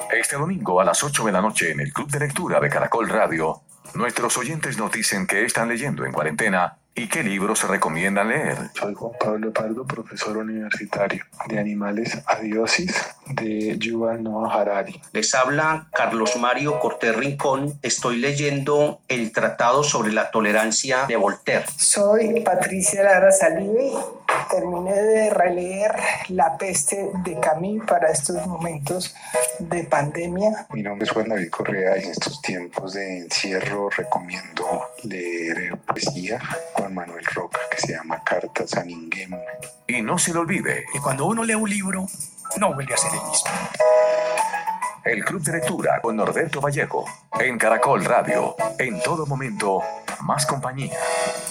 Este domingo a las 8 de la noche en el Club de Lectura de Caracol Radio, nuestros oyentes nos dicen qué están leyendo en cuarentena y qué libros se recomiendan leer. Soy Juan Pablo Pardo, profesor universitario de Animales a Diosis de Yuval Noah Harari. Les habla Carlos Mario Cortés Rincón. Estoy leyendo el Tratado sobre la Tolerancia de Voltaire. Soy Patricia Lara Salive. Terminé de releer La peste de Camus para estos momentos de pandemia. Mi nombre es Juan David Correa y en estos tiempos de encierro recomiendo leer poesía Juan Manuel Roca que se llama Cartas a Ninguém. Y no se le olvide que cuando uno lee un libro, no vuelve a ser el mismo. El Club de Lectura con Norberto Vallejo en Caracol Radio. En todo momento, más compañía.